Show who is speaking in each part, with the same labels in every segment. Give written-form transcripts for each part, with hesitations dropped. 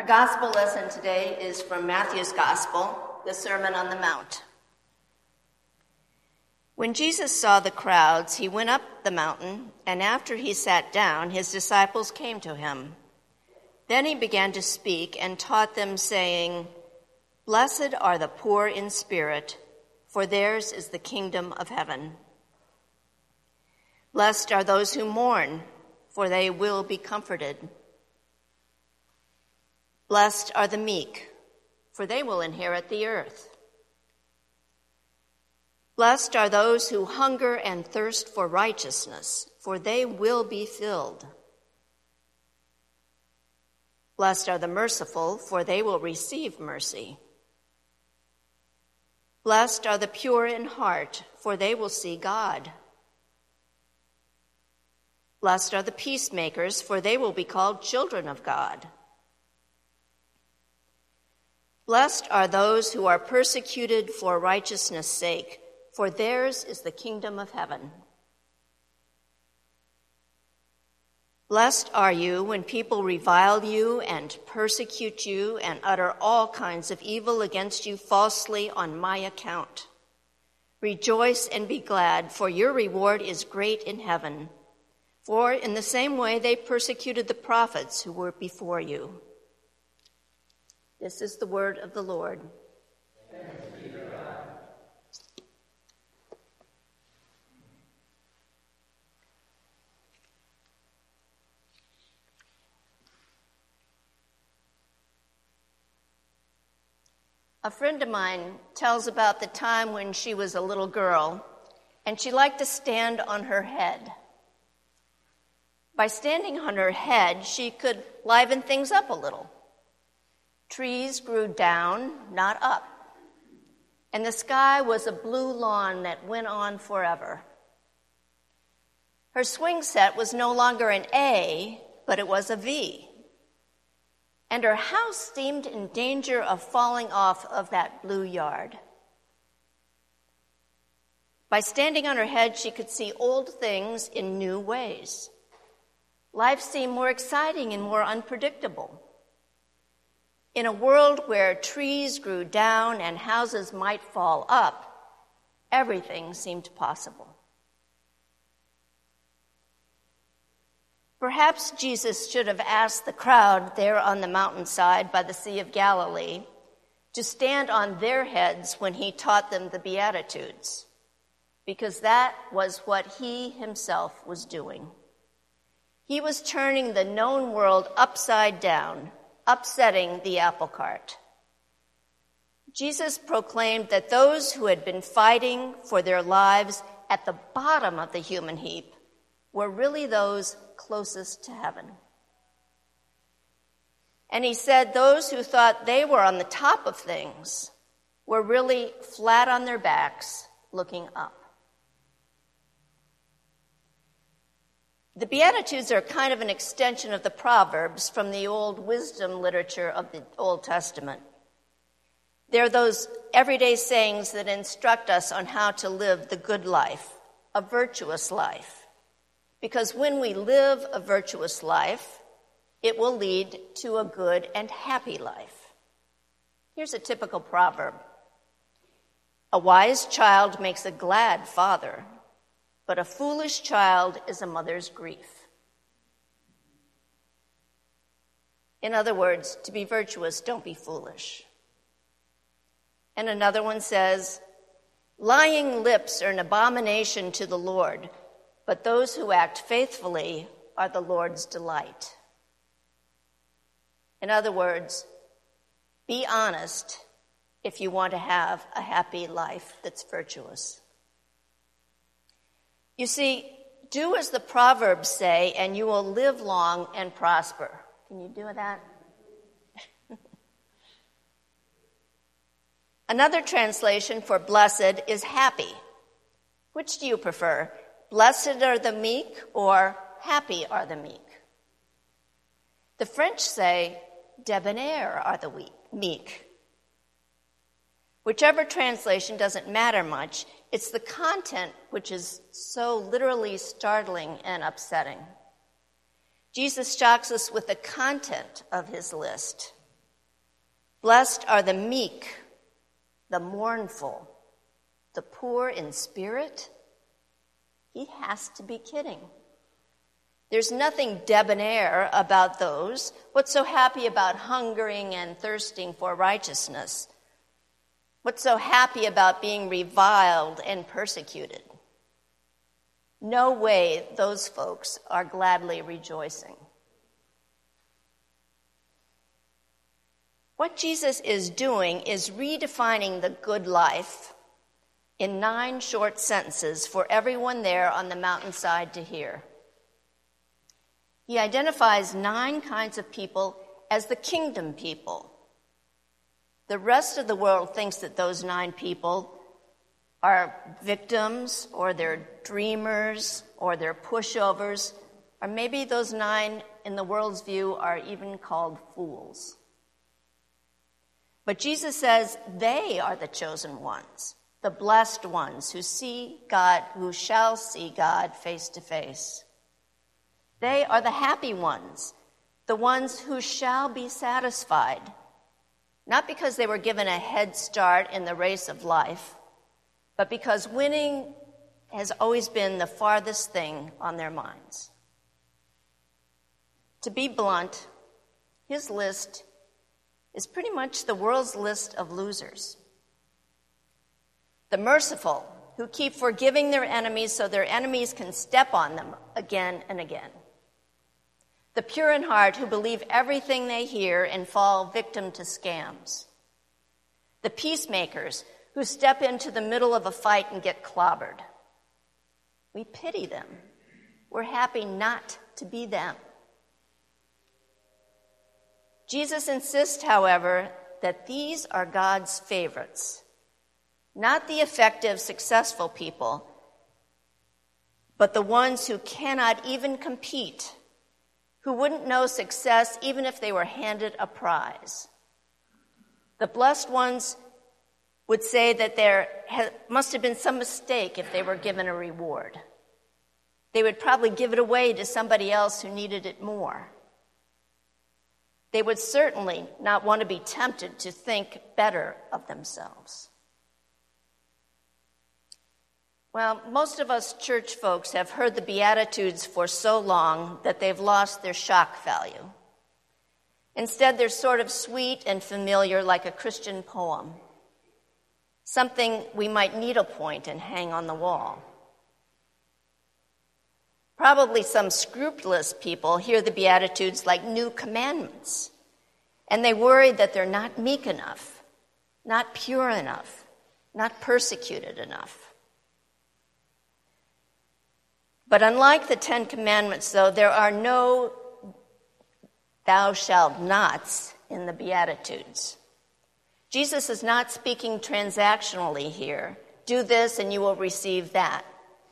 Speaker 1: Our gospel lesson today is from Matthew's Gospel, the Sermon on the Mount. When Jesus saw the crowds, he went up the mountain, and after he sat down, his disciples came to him. Then he began to speak and taught them, saying, "Blessed are the poor in spirit, for theirs is the kingdom of heaven. Blessed are those who mourn, for they will be comforted. Blessed are the meek, for they will inherit the earth. Blessed are those who hunger and thirst for righteousness, for they will be filled. Blessed are the merciful, for they will receive mercy. Blessed are the pure in heart, for they will see God. Blessed are the peacemakers, for they will be called children of God. Blessed are those who are persecuted for righteousness' sake, for theirs is the kingdom of heaven. Blessed are you when people revile you and persecute you and utter all kinds of evil against you falsely on my account. Rejoice and be glad, for your reward is great in heaven. For in the same way they persecuted the prophets who were before you." This is the word of the Lord.
Speaker 2: Thanks be to God.
Speaker 1: A friend of mine tells about the time when she was a little girl and she liked to stand on her head. By standing on her head, she could liven things up a little. Trees grew down, not up, and the sky was a blue lawn that went on forever. Her swing set was no longer an A, but it was a V. And her house seemed in danger of falling off of that blue yard. By standing on her head, she could see old things in new ways. Life seemed more exciting and more unpredictable. In a world where trees grew down and houses might fall up, everything seemed possible. Perhaps Jesus should have asked the crowd there on the mountainside by the Sea of Galilee to stand on their heads when he taught them the Beatitudes, because that was what he himself was doing. He was turning the known world upside down, upsetting the apple cart. Jesus proclaimed that those who had been fighting for their lives at the bottom of the human heap were really those closest to heaven. And he said those who thought they were on the top of things were really flat on their backs, looking up. The Beatitudes are kind of an extension of the Proverbs from the old wisdom literature of the Old Testament. They're those everyday sayings that instruct us on how to live the good life, a virtuous life. Because when we live a virtuous life, it will lead to a good and happy life. Here's a typical proverb. "A wise child makes a glad father, but a foolish child is a mother's grief." In other words, to be virtuous, don't be foolish. And another one says, "Lying lips are an abomination to the Lord, but those who act faithfully are the Lord's delight." In other words, be honest if you want to have a happy life that's virtuous. You see, do as the Proverbs say, and you will live long and prosper. Can you do that? Another translation for blessed is happy. Which do you prefer? Blessed are the meek or happy are the meek? The French say debonair are the meek. Whichever translation doesn't matter much. It's the content which is so literally startling and upsetting. Jesus shocks us with the content of his list. Blessed are the meek, the mournful, the poor in spirit. He has to be kidding. There's nothing debonair about those. What's so happy about hungering and thirsting for righteousness? What's so happy about being reviled and persecuted? No way those folks are gladly rejoicing. What Jesus is doing is redefining the good life in 9 short sentences for everyone there on the mountainside to hear. He identifies 9 kinds of people as the kingdom people. The rest of the world thinks that those 9 people are victims, or they're dreamers, or they're pushovers, or maybe those 9 in the world's view are even called fools. But Jesus says they are the chosen ones, the blessed ones who see God, who shall see God face to face. They are the happy ones, the ones who shall be satisfied, not because they were given a head start in the race of life, but because winning has always been the farthest thing on their minds. To be blunt, his list is pretty much the world's list of losers. The merciful, who keep forgiving their enemies so their enemies can step on them again and again. The pure in heart, who believe everything they hear and fall victim to scams. The peacemakers, who step into the middle of a fight and get clobbered. We pity them. We're happy not to be them. Jesus insists, however, that these are God's favorites, not the effective, successful people, but the ones who cannot even compete, who wouldn't know success even if they were handed a prize. The blessed ones would say that there must have been some mistake if they were given a reward. They would probably give it away to somebody else who needed it more. They would certainly not want to be tempted to think better of themselves. Well, most of us church folks have heard the Beatitudes for so long that they've lost their shock value. Instead, they're sort of sweet and familiar, like a Christian poem, something we might needlepoint and hang on the wall. Probably some scrupulous people hear the Beatitudes like new commandments, and they worry that they're not meek enough, not pure enough, not persecuted enough. But unlike the 10 Commandments, though, there are no thou shalt nots in the Beatitudes. Jesus is not speaking transactionally here. Do this and you will receive that.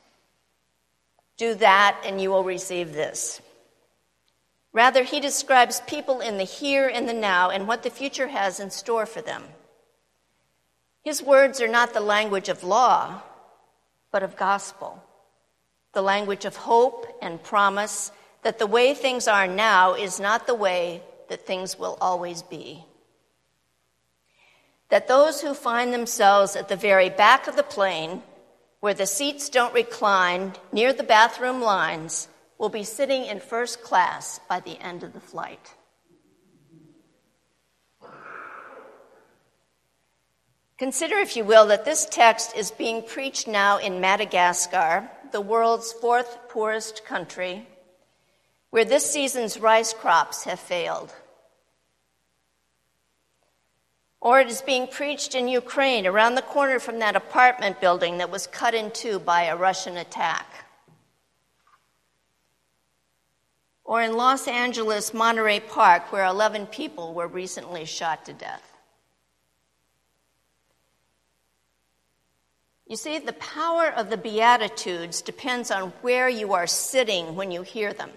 Speaker 1: Do that and you will receive this. Rather, he describes people in the here and the now and what the future has in store for them. His words are not the language of law, but of gospel, the language of hope and promise that the way things are now is not the way that things will always be. That those who find themselves at the very back of the plane, where the seats don't recline, near the bathroom lines, will be sitting in first class by the end of the flight. Consider, if you will, that this text is being preached now in Madagascar, the world's 4th poorest country, where this season's rice crops have failed. Or it is being preached in Ukraine, around the corner from that apartment building that was cut in two by a Russian attack. Or in Los Angeles, Monterey Park, where 11 people were recently shot to death. You see, the power of the Beatitudes depends on where you are sitting when you hear them.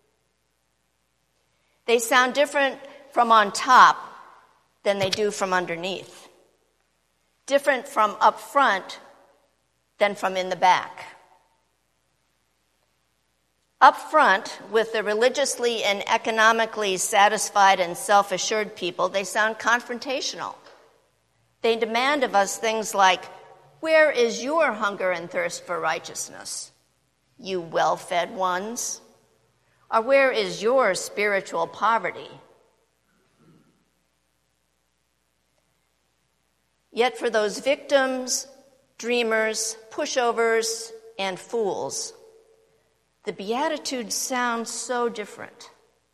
Speaker 1: They sound different from on top than they do from underneath. Different from up front than from in the back. Up front, with the religiously and economically satisfied and self-assured people, they sound confrontational. They demand of us things like, "Where is your hunger and thirst for righteousness, you well-fed ones?" Or "Where is your spiritual poverty?" Yet for those victims, dreamers, pushovers, and fools, the Beatitudes sound so different.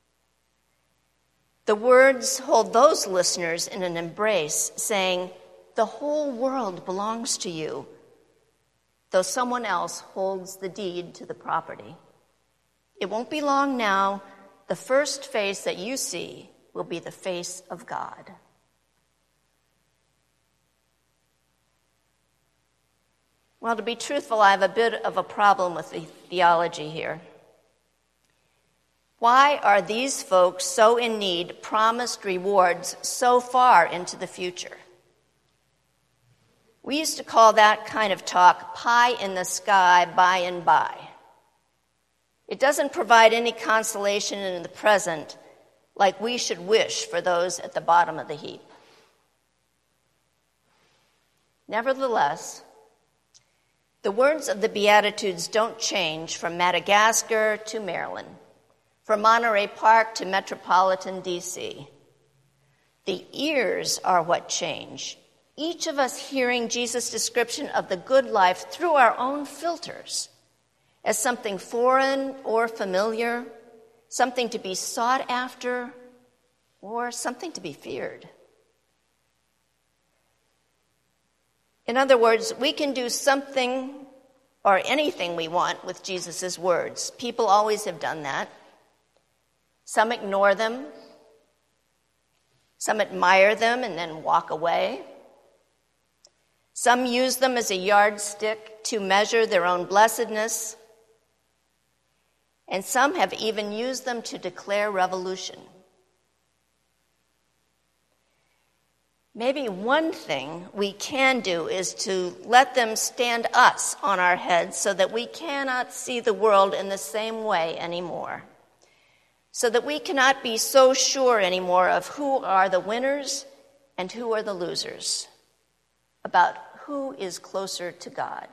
Speaker 1: The words hold those listeners in an embrace, saying, "The whole world belongs to you," though someone else holds the deed to the property. It won't be long now. The first face that you see will be the face of God. Well, to be truthful, I have a bit of a problem with the theology here. Why are these folks so in need, promised rewards so far into the future? We used to call that kind of talk pie in the sky by and by. It doesn't provide any consolation in the present like we should wish for those at the bottom of the heap. Nevertheless, the words of the Beatitudes don't change from Madagascar to Maryland, from Monterey Park to metropolitan D.C. The ears are what change, each of us hearing Jesus' description of the good life through our own filters as something foreign or familiar, something to be sought after, or something to be feared. In other words, we can do something or anything we want with Jesus' words. People always have done that. Some ignore them. Some admire them and then walk away. Some use them as a yardstick to measure their own blessedness. And some have even used them to declare revolution. Maybe one thing we can do is to let them stand us on our heads so that we cannot see the world in the same way anymore. So that we cannot be so sure anymore of who are the winners and who are the losers, about who is closer to God.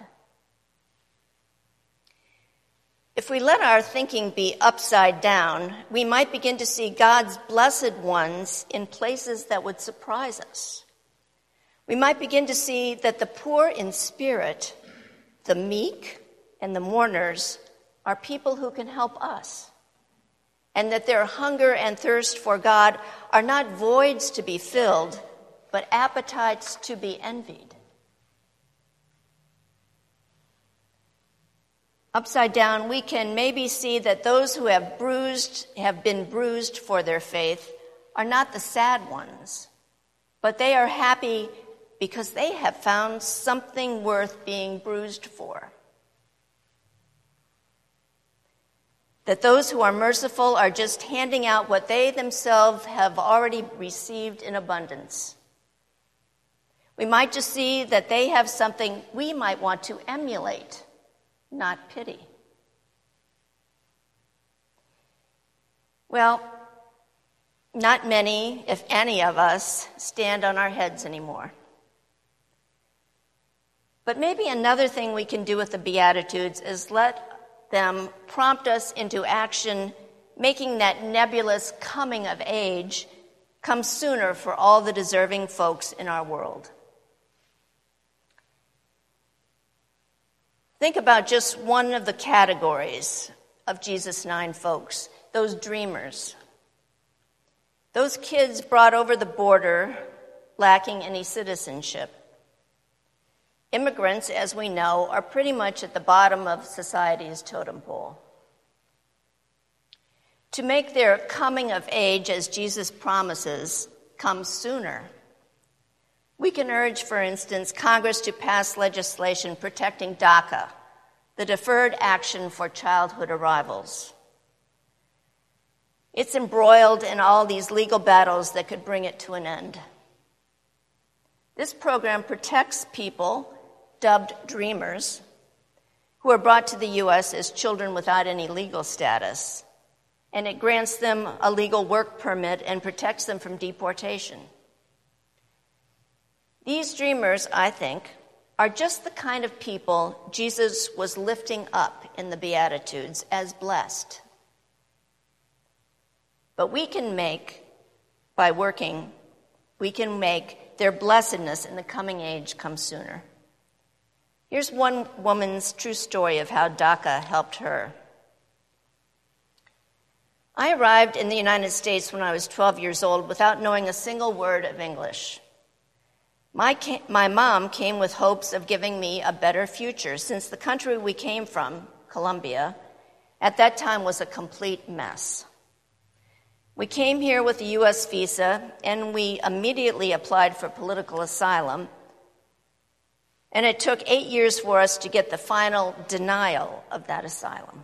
Speaker 1: If we let our thinking be upside down, we might begin to see God's blessed ones in places that would surprise us. We might begin to see that the poor in spirit, the meek, and the mourners are people who can help us, and that their hunger and thirst for God are not voids to be filled, but appetites to be envied. Upside down, we can maybe see that those who have been bruised for their faith are not the sad ones, but they are happy because they have found something worth being bruised for. That those who are merciful are just handing out what they themselves have already received in abundance. We might just see that they have something we might want to emulate, not pity. Well, not many, if any of us, stand on our heads anymore. But maybe another thing we can do with the Beatitudes is let them prompt us into action, making that nebulous coming of age come sooner for all the deserving folks in our world. Think about just one of the categories of Jesus' 9 folks, those dreamers. Those kids brought over the border lacking any citizenship. Immigrants, as we know, are pretty much at the bottom of society's totem pole. To make their coming of age, as Jesus promises, come sooner, we can urge, for instance, Congress to pass legislation protecting DACA, the Deferred Action for Childhood Arrivals. It's embroiled in all these legal battles that could bring it to an end. This program protects people, dubbed dreamers, who are brought to the U.S. as children without any legal status, and it grants them a legal work permit and protects them from deportation. These dreamers, I think, are just the kind of people Jesus was lifting up in the Beatitudes as blessed. But we can make their blessedness in the coming age come sooner. Here's one woman's true story of how DACA helped her. I arrived in the United States when I was 12 years old without knowing a single word of English. My mom came with hopes of giving me a better future, since the country we came from, Colombia, at that time was a complete mess. We came here with a U.S. visa, and we immediately applied for political asylum, and it took 8 years for us to get the final denial of that asylum.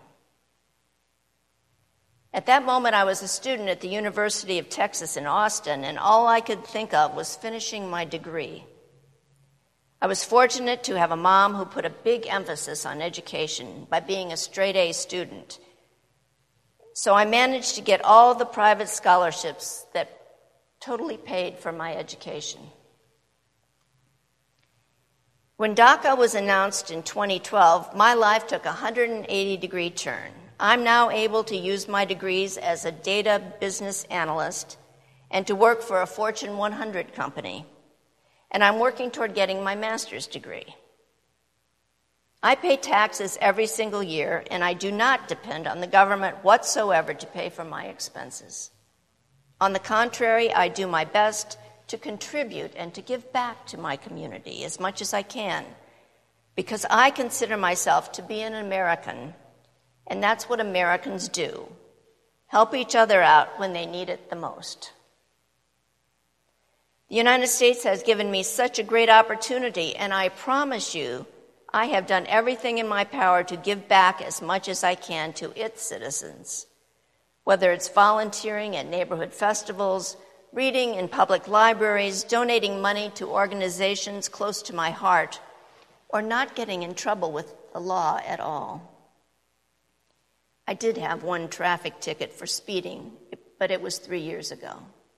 Speaker 1: At that moment, I was a student at the University of Texas in Austin, and all I could think of was finishing my degree. I was fortunate to have a mom who put a big emphasis on education by being a straight-A student. So I managed to get all the private scholarships that totally paid for my education. When DACA was announced in 2012, my life took a 180-degree turn. I'm now able to use my degrees as a data business analyst and to work for a Fortune 100 company. And I'm working toward getting my master's degree. I pay taxes every single year, and I do not depend on the government whatsoever to pay for my expenses. On the contrary, I do my best to contribute and to give back to my community as much as I can, because I consider myself to be an American, and that's what Americans do: help each other out when they need it the most. The United States has given me such a great opportunity, and I promise you, I have done everything in my power to give back as much as I can to its citizens, whether it's volunteering at neighborhood festivals, reading in public libraries, donating money to organizations close to my heart, or not getting in trouble with the law at all. I did have one traffic ticket for speeding, but it was 3 years ago.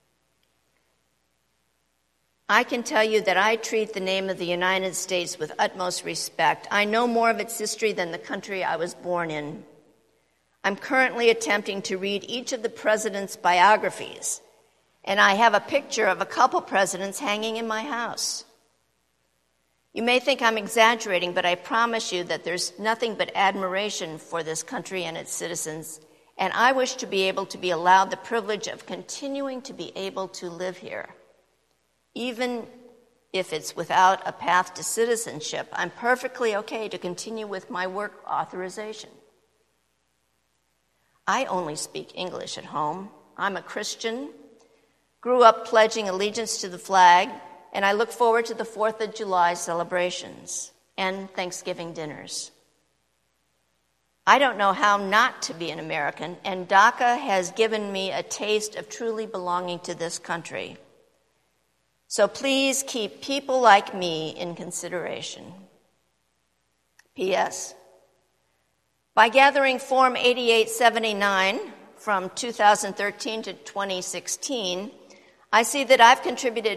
Speaker 1: I can tell you that I treat the name of the United States with utmost respect. I know more of its history than the country I was born in. I'm currently attempting to read each of the presidents' biographies, and I have a picture of a couple presidents hanging in my house. You may think I'm exaggerating, but I promise you that there's nothing but admiration for this country and its citizens, and I wish to be able to be allowed the privilege of continuing to be able to live here. Even if it's without a path to citizenship, I'm perfectly okay to continue with my work authorization. I only speak English at home. I'm a Christian, grew up pledging allegiance to the flag, and I look forward to the 4th of July celebrations and Thanksgiving dinners. I don't know how not to be an American, and DACA has given me a taste of truly belonging to this country. So please keep people like me in consideration. P.S. By gathering Form 8879 from 2013 to 2016, I see that I've contributed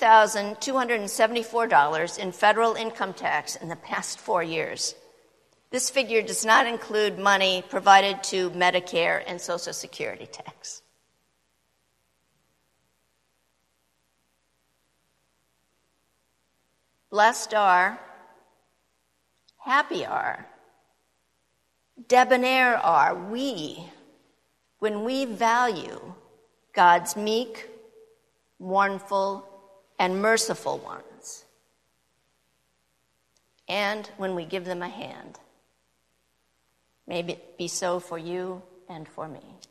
Speaker 1: $50,274 in federal income tax in the past 4 years. This figure does not include money provided to Medicare and Social Security tax. Blessed are, happy are, debonair are we when we value God's meek, mournful, and merciful ones, and when we give them a hand. May it be so for you and for me.